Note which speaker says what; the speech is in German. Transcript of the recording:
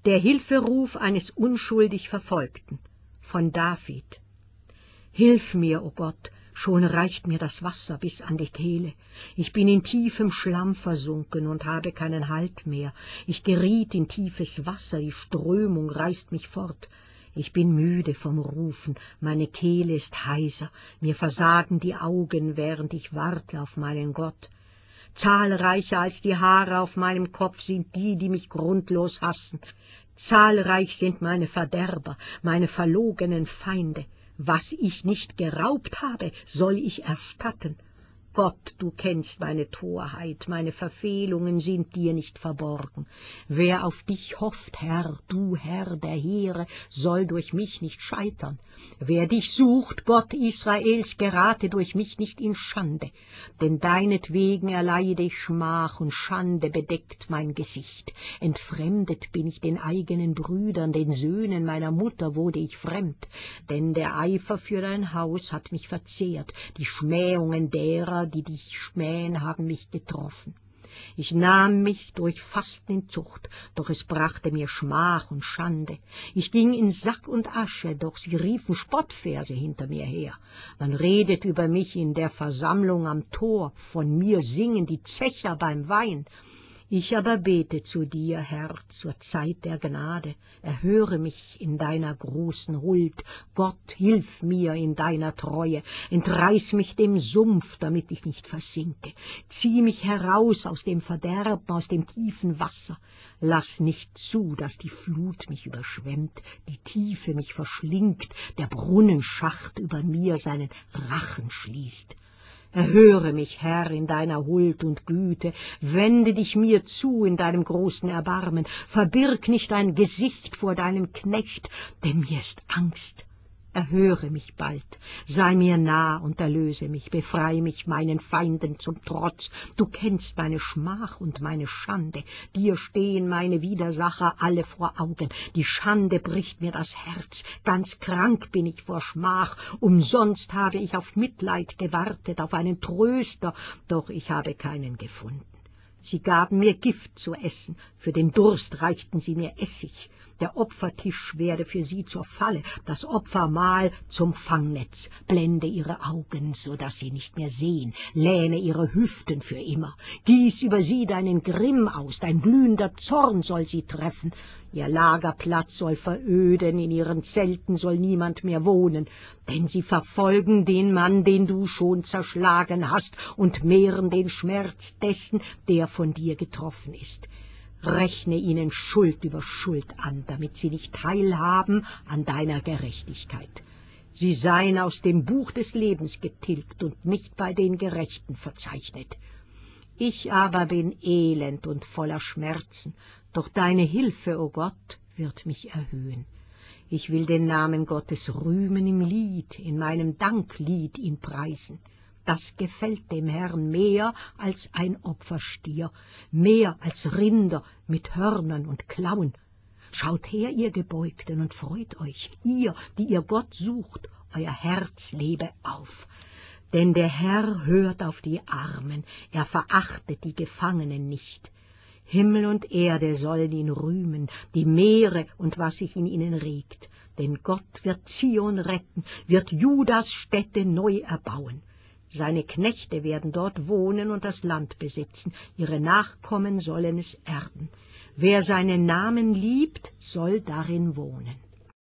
Speaker 1: Der Hilferuf eines unschuldig Verfolgten von David. Hilf mir, o Gott, schon reicht mir das Wasser bis an die Kehle. Ich bin in tiefem Schlamm versunken und habe keinen Halt mehr. Ich geriet in tiefes Wasser, die Strömung reißt mich fort. Ich bin müde vom Rufen, meine Kehle ist heiser, mir versagen die Augen, während ich warte auf meinen Gott. Zahlreicher als die Haare auf meinem Kopf sind die mich grundlos hassen. Zahlreich sind meine Verderber, meine verlogenen Feinde. Was ich nicht geraubt habe, soll ich erstatten. Gott, du kennst meine Torheit, meine Verfehlungen sind dir nicht verborgen. Wer auf dich hofft, Herr, du Herr der Heere, soll durch mich nicht scheitern. Wer dich sucht, Gott Israels, gerate durch mich nicht in Schande. Denn deinetwegen erleide ich Schmach und Schande bedeckt mein Gesicht. Entfremdet bin ich den eigenen Brüdern, den Söhnen meiner Mutter wurde ich fremd. Denn der Eifer für dein Haus hat mich verzehrt, die Schmähungen derer, die dich schmähen, haben mich getroffen. Ich nahm mich durch Fasten in Zucht, doch es brachte mir Schmach und Schande. Ich ging in Sack und Asche, doch sie riefen Spottverse hinter mir her. Man redet über mich in der Versammlung am Tor, von mir singen die Zecher beim Wein. Ich aber bete zu dir, Herr, zur Zeit der Gnade. Erhöre mich in deiner großen Huld. Gott, hilf mir in deiner Treue. Entreiß mich dem Sumpf, damit ich nicht versinke. Zieh mich heraus aus dem Verderben, aus dem tiefen Wasser. Lass nicht zu, dass die Flut mich überschwemmt, die Tiefe mich verschlingt, der Brunnenschacht über mir seinen Rachen schließt. Erhöre mich, Herr, in deiner Huld und Güte, wende dich mir zu in deinem großen Erbarmen, verbirg nicht dein Gesicht vor deinem Knecht, denn mir ist Angst. Erhöre mich bald, sei mir nah und erlöse mich, befreie mich meinen Feinden zum Trotz. Du kennst meine Schmach und meine Schande, dir stehen meine Widersacher alle vor Augen. Die Schande bricht mir das Herz, ganz krank bin ich vor Schmach. Umsonst habe ich auf Mitleid gewartet, auf einen Tröster, doch ich habe keinen gefunden. Sie gaben mir Gift zu essen, für den Durst reichten sie mir Essig. Der Opfertisch werde für sie zur Falle, das Opfermahl zum Fangnetz. Blende ihre Augen, so dass sie nicht mehr sehen, lähme ihre Hüften für immer. Gieß über sie deinen Grimm aus, dein glühender Zorn soll sie treffen. Ihr Lagerplatz soll veröden, in ihren Zelten soll niemand mehr wohnen, denn sie verfolgen den Mann, den du schon zerschlagen hast, und mehren den Schmerz dessen, der von dir getroffen ist. Rechne ihnen Schuld über Schuld an, damit sie nicht teilhaben an deiner Gerechtigkeit. Sie seien aus dem Buch des Lebens getilgt und nicht bei den Gerechten verzeichnet. Ich aber bin elend und voller Schmerzen, doch deine Hilfe, o Gott, wird mich erhöhen. Ich will den Namen Gottes rühmen im Lied, in meinem Danklied ihn preisen. Das gefällt dem Herrn mehr als ein Opferstier, mehr als Rinder mit Hörnern und Klauen. Schaut her, ihr Gebeugten, und freut euch, ihr, die ihr Gott sucht, euer Herz lebe auf. Denn der Herr hört auf die Armen, er verachtet die Gefangenen nicht. Himmel und Erde sollen ihn rühmen, die Meere und was sich in ihnen regt. Denn Gott wird Zion retten, wird Judas Städte neu erbauen. Seine Knechte werden dort wohnen und das Land besitzen, ihre Nachkommen sollen es erben. Wer seinen Namen liebt, soll darin wohnen.